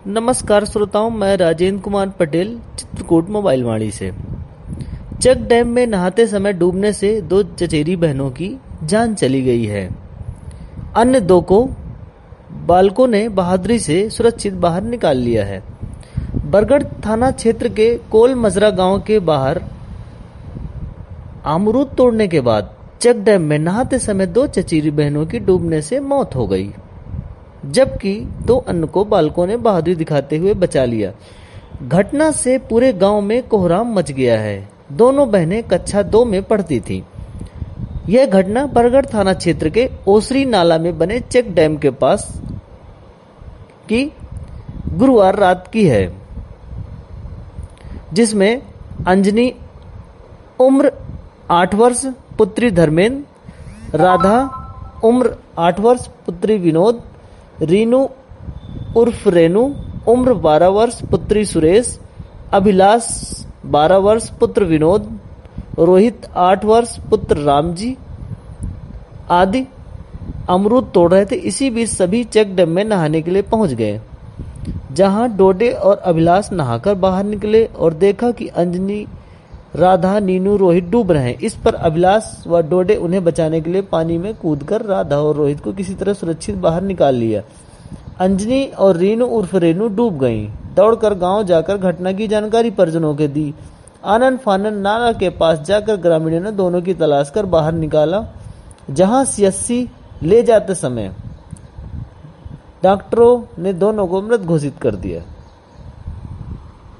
नमस्कार श्रोताओं, मैं राजेंद्र कुमार पटेल चित्रकूट मोबाइल वाणी से। चक डैम में नहाते समय डूबने से 2 चचेरी बहनों की जान चली गई है। अन्य 2 को बालकों ने बहादुरी से सुरक्षित बाहर निकाल लिया है। बरगढ़ थाना क्षेत्र के कोल मजरा गांव के बाहर अमरूद तोड़ने के बाद चक डैम में नहाते समय 2 चचेरी बहनों की डूबने से मौत हो गई, जबकि 2 अन्य को बालकों ने बहादुरी दिखाते हुए बचा लिया। घटना से पूरे गांव में कोहराम मच गया है। दोनों बहनें कक्षा 2 में पढ़ती थीं। यह घटना बरगढ़ थाना क्षेत्र के ओसरी नाला में बने चेक डैम के पास की गुरुवार रात की है, जिसमें अंजनी उम्र 8 वर्ष पुत्री धर्मेंद्र, राधा उम्र 8 वर्ष पुत्री विनोद, रीनू उर्फ रेनू उम्र 12 वर्ष पुत्री सुरेश, अभिलाष 12 वर्ष पुत्र विनोद, रोहित 8 वर्ष पुत्र रामजी आदि अमरूद तोड़ रहे थे। इसी बीच सभी चेक डैम में नहाने के लिए पहुंच गए, जहां डोडे और अभिलाष नहाकर बाहर निकले और देखा कि अंजनी, राधा, नीनू, रोहित डूब रहे हैं। इस पर अभिलाष व डोडे उन्हें बचाने के लिए पानी में कूदकर राधा और रोहित को किसी तरह सुरक्षित बाहर निकाल लिया। अंजनी और रीनू उर्फ रेनू डूब गईं। दौड़कर गांव जाकर घटना की जानकारी परिजनों को दी। आनन फानन नाला के पास जाकर ग्रामीणों ने दोनों की तलाश कर बाहर निकाला, जहां सीएचसी ले जाते समय डॉक्टरों ने दोनों को मृत घोषित कर दिया।